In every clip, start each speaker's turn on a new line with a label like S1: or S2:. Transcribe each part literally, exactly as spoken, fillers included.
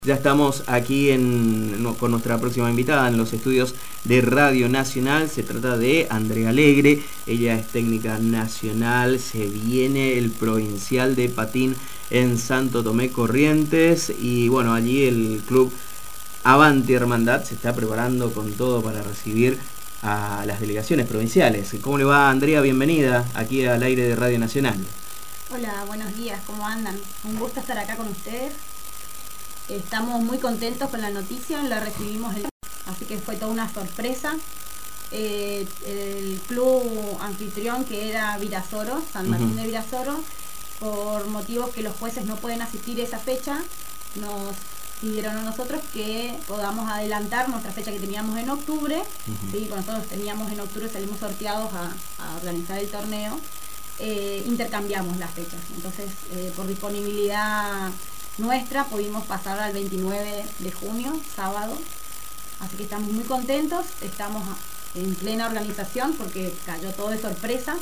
S1: Ya estamos aquí en, no, con nuestra próxima invitada en los estudios de Radio Nacional. Se trata de Andrea Alegre. Ella es técnica nacional. Se viene el provincial de patín en Santo Tomé Corrientes. Y bueno, allí el club Avanti Hermandad se está preparando con todo para recibir a las delegaciones provinciales. ¿Cómo le va, Andrea? Bienvenida aquí al aire de Radio Nacional.
S2: Hola, buenos días. ¿Cómo andan? Un gusto estar acá con ustedes. Estamos muy contentos con la noticia, la recibimos el... así que fue toda una sorpresa. Eh, el club anfitrión, que era Virasoro, San Martín uh-huh. de Virasoro, por motivos que los jueces no pueden asistir a esa fecha, nos pidieron a nosotros que podamos adelantar nuestra fecha que teníamos en octubre. Uh-huh. ¿Sí? Nosotros teníamos en octubre, salimos sorteados a, a organizar el torneo, eh, intercambiamos las fechas. Entonces, eh, por disponibilidad nuestra pudimos pasar al veintinueve de junio, sábado, así que estamos muy contentos, estamos en plena organización porque cayó todo de sorpresa.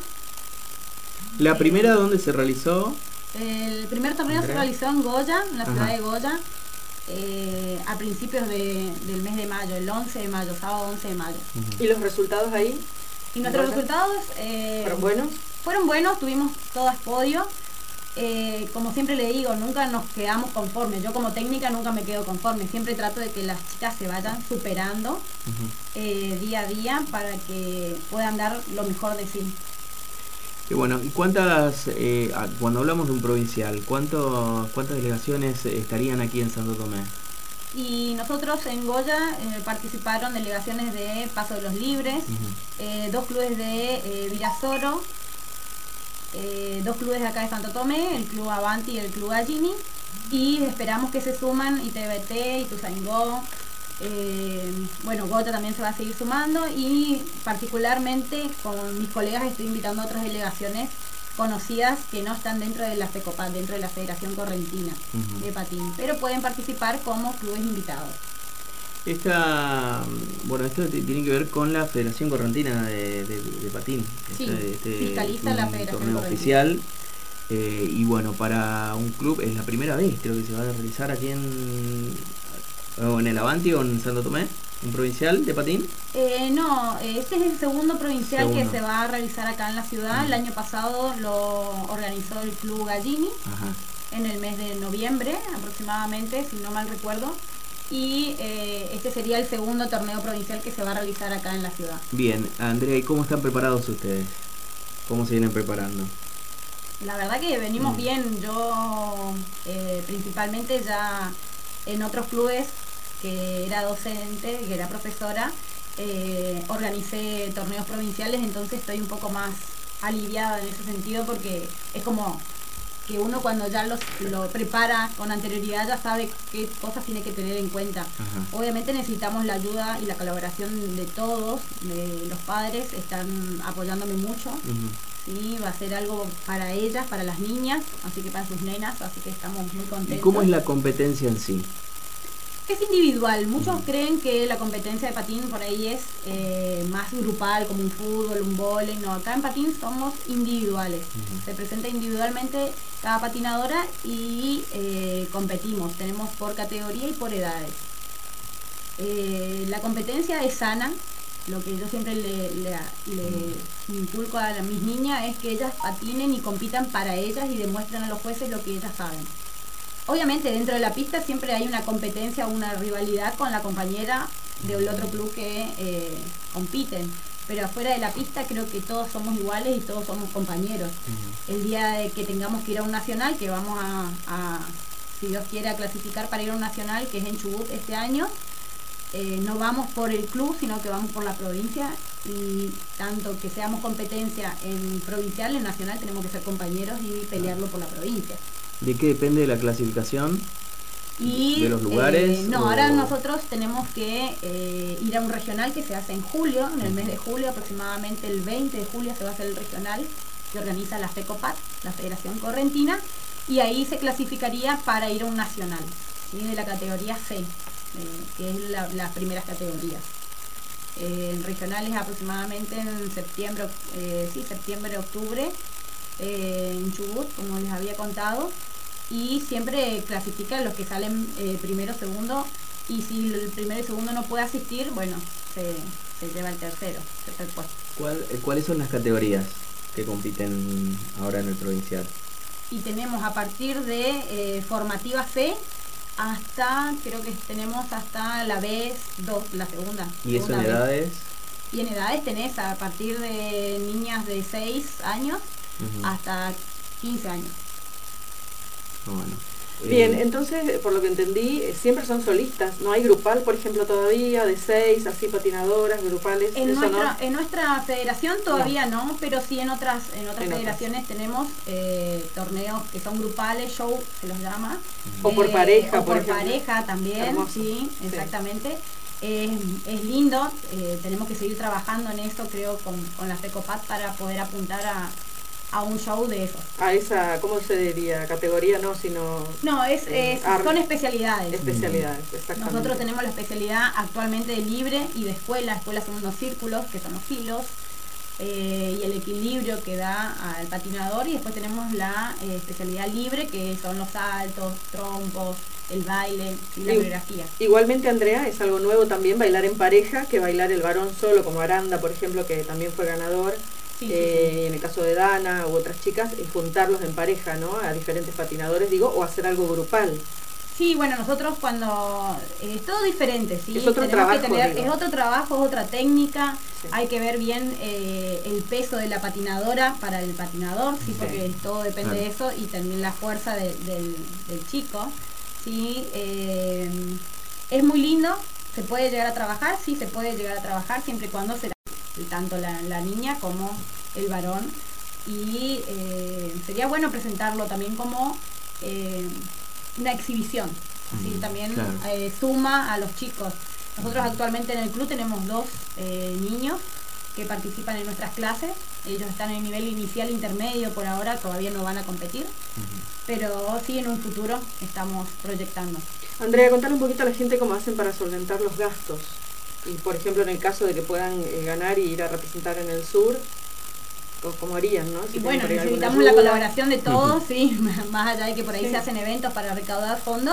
S1: ¿La
S2: eh,
S1: primera dónde se realizó?
S2: El primer torneo se realizó en Goya, en la ciudad Ajá. de Goya, eh, a principios de, del mes de mayo, el once de mayo, sábado once de mayo.
S3: Uh-huh. ¿Y los resultados ahí?
S2: Y nuestros resultados eh,
S3: ¿fueron buenos?
S2: Fueron buenos, tuvimos todas podio. Eh, como siempre le digo, nunca nos quedamos conformes. Yo como técnica nunca me quedo conforme. Siempre trato de que las chicas se vayan superando uh-huh. eh, día a día para que puedan dar lo mejor de sí.
S1: Y bueno, ¿y cuántas, eh, cuando hablamos de un provincial, ¿cuánto, cuántas delegaciones estarían aquí en Santo Tomé?
S2: Y nosotros en Goya eh, participaron delegaciones de Paso de los Libres, uh-huh. eh, dos clubes de eh, Virasoro, Eh, dos clubes de acá de Santo Tomé, el Club Avanti y el Club Gallini, y esperamos que se suman I T B T, Ituzaingó, eh, bueno, Goya también se va a seguir sumando, y particularmente con mis colegas estoy invitando a otras delegaciones conocidas que no están dentro de la FECOPAT, dentro de la Federación Correntina uh-huh. de patín, pero pueden participar como clubes invitados.
S1: Esta, bueno, esto tiene que ver con la Federación Correntina de, de, de patín.
S2: Sí,
S1: este, este
S2: fiscaliza la Federación
S1: torneo
S2: Correntina.
S1: Oficial. Eh, y bueno, para un club es la primera vez, creo que se va a realizar aquí en, o en el Avanti o en Santo Tomé, un provincial de patín.
S2: Eh, no, este es el segundo provincial segundo. que se va a realizar acá en la ciudad. Uh-huh. El año pasado lo organizó el Club Gallini Ajá. en el mes de noviembre aproximadamente, si no mal recuerdo. Y eh, este sería el segundo torneo provincial que se va a realizar acá en la ciudad.
S1: Bien, Andrea, ¿y cómo están preparados ustedes? ¿Cómo se vienen preparando?
S2: La verdad que venimos mm. bien. Yo eh, principalmente ya en otros clubes que era docente, que era profesora, eh, organicé torneos provinciales, entonces estoy un poco más aliviada en ese sentido porque es como que uno cuando ya los, lo prepara con anterioridad ya sabe qué cosas tiene que tener en cuenta. Ajá. Obviamente necesitamos la ayuda y la colaboración de todos, de los padres, están apoyándome mucho. Uh-huh. Sí, va a ser algo para ellas, para las niñas, así que para sus nenas, así que estamos muy contentos.
S1: ¿Y cómo es la competencia en sí?
S2: Es individual. Muchos uh-huh. creen que la competencia de patín por ahí es eh, más grupal, como un fútbol, un vóley. No, acá en patín somos individuales. Uh-huh. Se presenta individualmente cada patinadora y eh, competimos. Tenemos por categoría y por edades. Eh, la competencia es sana. Lo que yo siempre le, le, le inculco a la, mis niñas es que ellas patinen y compitan para ellas y demuestren a los jueces lo que ellas saben. Obviamente dentro de la pista siempre hay una competencia, una rivalidad con la compañera del otro club que eh, compiten, pero afuera de la pista creo que todos somos iguales y todos somos compañeros. Uh-huh. El día de que tengamos que ir a un nacional, que vamos a, a si Dios quiere, a clasificar para ir a un nacional, que es en Chubut este año, eh, no vamos por el club, sino que vamos por la provincia, y tanto que seamos competencia en provincial, en nacional, tenemos que ser compañeros y pelearlo por la provincia.
S1: ¿De qué depende la clasificación?
S2: Y,
S1: ¿de los lugares?
S2: Eh, no,
S1: o...
S2: ahora nosotros tenemos que eh, ir a un regional que se hace en julio, en el mes de julio, aproximadamente el veinte de julio se va a hacer el regional que organiza la FECOPAT, la Federación Correntina, y ahí se clasificaría para ir a un nacional, ¿sí? De la categoría C, eh, que es la, las primeras categorías. Eh, el regional es aproximadamente en septiembre, eh, sí, septiembre, octubre, eh, en Chubut, como les había contado. y siempre clasifican los que salen eh, primero, segundo, y si el primero y segundo no puede asistir, bueno, se, se lleva el tercero, tercer puesto.
S1: ¿Cuál, eh, ¿Cuáles son las categorías que compiten ahora en el provincial?
S2: Y tenemos a partir de eh, formativa C hasta, creo que tenemos hasta la B dos, la segunda.
S1: ¿Y eso
S2: segunda
S1: en
S2: B.
S1: edades?
S2: Y en edades tenés a partir de niñas de seis años uh-huh. hasta quince años.
S1: Bueno.
S3: Bien,
S1: eh,
S3: entonces, por lo que entendí, siempre son solistas. ¿No hay grupal, por ejemplo, todavía, de seis, así patinadoras, grupales?
S2: En,
S3: ¿Eso
S2: nuestra,
S3: no?
S2: en nuestra federación todavía no, no pero sí en otras en otras
S3: en
S2: federaciones otras. tenemos eh, torneos que son grupales, show se los llama.
S3: O
S2: eh,
S3: por pareja,
S2: o
S3: por,
S2: por pareja también, Hermoso. sí, exactamente. Sí. Es, es lindo, eh, tenemos que seguir trabajando en eso, creo, con, con la FECOPAT para poder apuntar a a un show de esos.
S3: A esa, ¿cómo se diría? Categoría no, sino...
S2: No, es, es son especialidades.
S3: Especialidades, exactamente.
S2: Nosotros tenemos la especialidad actualmente de libre y de escuela. Escuela son unos círculos, que son los filos, eh, y el equilibrio que da al patinador. Y después tenemos la eh, especialidad libre, que son los saltos, trompos, el baile y la coreografía.
S3: Igualmente, Andrea, es algo nuevo también bailar en pareja que bailar el varón solo, como Aranda, por ejemplo, que también fue ganador. Sí, eh, sí, sí. En el caso de Dana u otras chicas, es juntarlos en pareja, ¿no? A diferentes patinadores, digo, o hacer algo grupal.
S2: Sí, bueno, nosotros cuando... Eh, es todo diferente, ¿sí?
S3: Es otro
S2: Tenemos
S3: trabajo,
S2: que tener,
S3: digo.
S2: Es otro trabajo, es otra técnica. Sí. Hay que ver bien eh, el peso de la patinadora para el patinador, ¿sí? Porque todo depende claro. de eso, y también la fuerza de, del, del chico, ¿sí? Eh, es muy lindo, se puede llegar a trabajar, sí, se puede llegar a trabajar siempre y cuando se... tanto la, la niña como el varón, y eh, sería bueno presentarlo también como eh, una exhibición, así mm, también claro. eh, suma a los chicos. Nosotros actualmente en el club tenemos dos eh, niños que participan en nuestras clases. Ellos están en el nivel inicial intermedio por ahora, todavía no van a competir, uh-huh. pero sí en un futuro estamos proyectando.
S3: Andrea, contale un poquito a la gente cómo hacen para solventar los gastos. Y por ejemplo, en el caso de que puedan eh, ganar y ir a representar en el sur, ¿cómo harían, no? Si
S2: y bueno, necesitamos la colaboración de todos, sí, más allá de que por ahí sí. se hacen eventos para recaudar fondos.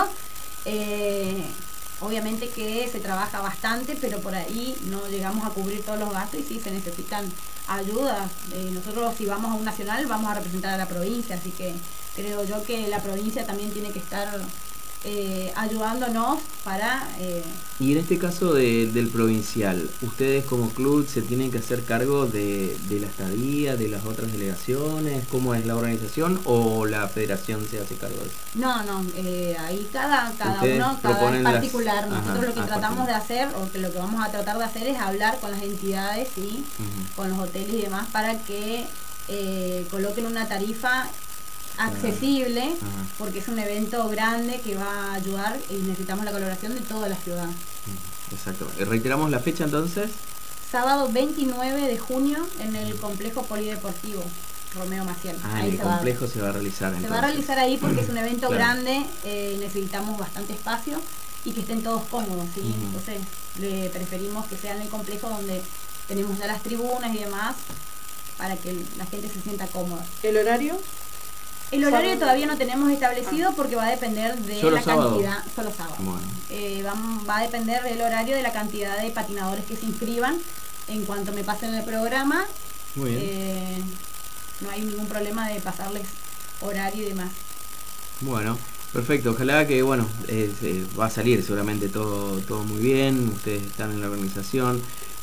S2: Eh, obviamente que se trabaja bastante, pero por ahí no llegamos a cubrir todos los gastos y sí se necesitan ayudas. Eh, nosotros si vamos a un nacional vamos a representar a la provincia, así que creo yo que la provincia también tiene que estar... Eh, ayudándonos para... Eh...
S1: Y en este caso de, del provincial, ¿ustedes como club se tienen que hacer cargo de, de la estadía, de las otras delegaciones? ¿Cómo es la organización o la federación se hace cargo de eso?
S2: No, no, eh, ahí cada, cada uno, cada en particular. Las... Nosotros Ajá, lo que tratamos particular. de hacer, o que lo que vamos a tratar de hacer es hablar con las entidades y uh-huh. con los hoteles y demás para que eh, coloquen una tarifa accesible, Ajá. porque es un evento grande que va a ayudar y necesitamos la colaboración de toda la ciudad.
S1: Exacto. ¿Reiteramos la fecha entonces?
S2: Sábado veintinueve de junio en el complejo polideportivo Romeo Maciel.
S1: Ah, ahí en el complejo va. se va a realizar entonces.
S2: Se va a realizar ahí porque es un evento claro. grande, eh, necesitamos bastante espacio y que estén todos cómodos, ¿sí? Uh-huh. Entonces le preferimos que sea en el complejo donde tenemos ya las tribunas y demás para que la gente se sienta cómoda.
S3: ¿El horario?
S2: El horario ¿Sábado? Todavía no tenemos establecido porque va a depender de
S1: ¿Solo
S2: la
S1: sábado?
S2: cantidad, solo sábado. Bueno. Eh, va, va a depender del horario de la cantidad de patinadores que se inscriban. En cuanto me pasen el programa,
S1: Muy bien.
S2: Eh, no hay ningún problema de pasarles horario y demás.
S1: Bueno, perfecto. Ojalá que, bueno, eh, eh, va a salir seguramente todo, todo muy bien. Ustedes están en la organización.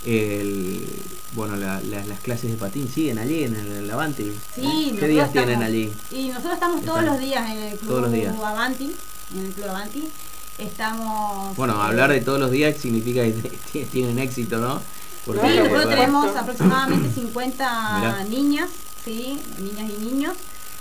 S1: El, bueno, la, la, las clases de patín siguen allí en el, el Avanti.
S2: Sí,
S1: ¿Qué días
S2: estamos,
S1: tienen allí?
S2: Y nosotros estamos todos
S1: Están,
S2: los días en el club Avanti, en el club Avanti. Estamos.
S1: Bueno, eh, hablar de todos los días significa que tienen éxito, ¿no?
S2: Porque sí, nosotros tenemos aproximadamente cincuenta Mirá. niñas, sí, niñas y niños.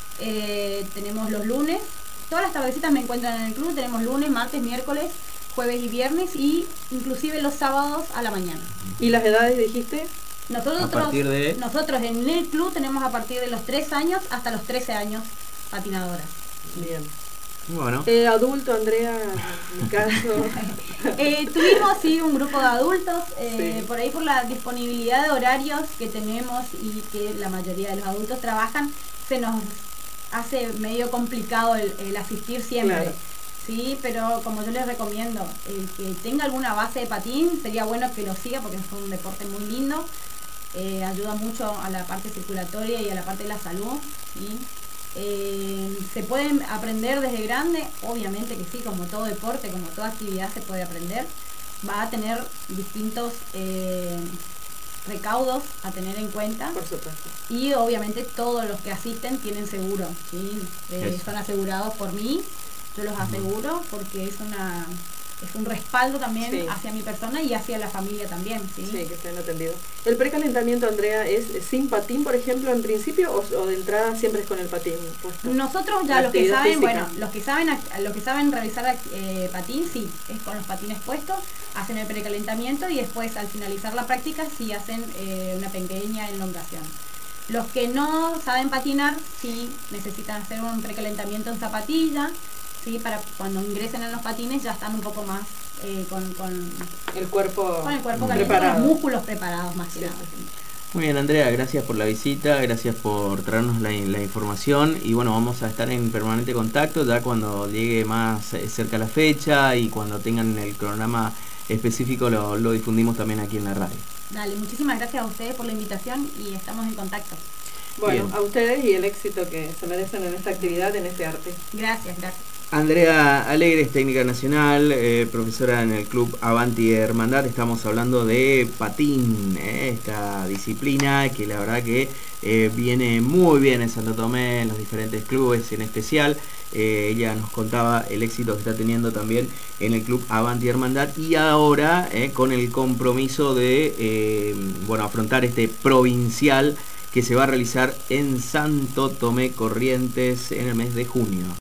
S2: Eh, tenemos los lunes. Todas las tardecitas me encuentran en el club. Tenemos lunes, martes, miércoles, jueves y viernes, y inclusive los sábados a la mañana.
S3: ¿Y las edades dijiste?
S2: Nosotros,
S1: a partir de...
S2: nosotros en el club tenemos a partir de los tres años hasta los trece años patinadoras.
S3: Bien.
S1: Bueno.
S3: Eh, adulto, Andrea, en mi caso.
S2: eh, tuvimos sí un grupo de adultos, eh,
S3: sí.
S2: por ahí por la disponibilidad de horarios que tenemos y que la mayoría de los adultos trabajan, se nos hace medio complicado el, el asistir siempre.
S3: Claro.
S2: Sí, pero como yo les recomiendo, el que tenga alguna base de patín, sería bueno que lo siga porque es un deporte muy lindo, eh, ayuda mucho a la parte circulatoria y a la parte de la salud, ¿sí? Eh, ¿Se pueden aprender desde grande? Obviamente que sí, como todo deporte, como toda actividad se puede aprender. Va a tener distintos eh, recaudos a tener en cuenta.
S3: Por supuesto.
S2: Y obviamente todos los que asisten tienen seguro, ¿sí? Eh, son asegurados por mí, yo los aseguro porque es una... es un respaldo también sí. hacia mi persona y hacia la familia también, ¿sí?
S3: Sí, que estén atendidos. ¿El precalentamiento, Andrea, es sin patín, por ejemplo, en principio, o, o de entrada siempre es con el patín puesto?
S2: Nosotros ya los que saben, física. bueno, los que saben los que saben realizar eh, patín, sí, es con los patines puestos, hacen el precalentamiento y después al finalizar la práctica sí hacen eh, una pequeña elongación. Los que no saben patinar, sí necesitan hacer un precalentamiento en zapatilla, sí, para cuando ingresen en los patines ya están un poco más eh, con, con
S3: el cuerpo,
S2: con el cuerpo caliente, con los músculos preparados más que sí. nada.
S1: Muy bien, Andrea, gracias por la visita, gracias por traernos la, la información y bueno, vamos a estar en permanente contacto ya cuando llegue más eh, cerca la fecha y cuando tengan el cronograma específico lo, lo difundimos también aquí en la radio.
S2: Dale, muchísimas gracias a ustedes por la invitación y estamos en contacto.
S3: Bueno,
S1: bien.
S3: A ustedes y el éxito que se merecen en esta actividad, en este arte.
S2: Gracias, gracias.
S1: Andrea Alegre es técnica nacional, eh, profesora en el Club Avanti Hermandad. Estamos hablando de patín, eh, esta disciplina que la verdad que eh, viene muy bien en Santo Tomé, en los diferentes clubes en especial. Eh, ella nos contaba el éxito que está teniendo también en el Club Avanti Hermandad y ahora eh, con el compromiso de eh, bueno, afrontar este provincial que se va a realizar en Santo Tomé Corrientes en el mes de junio.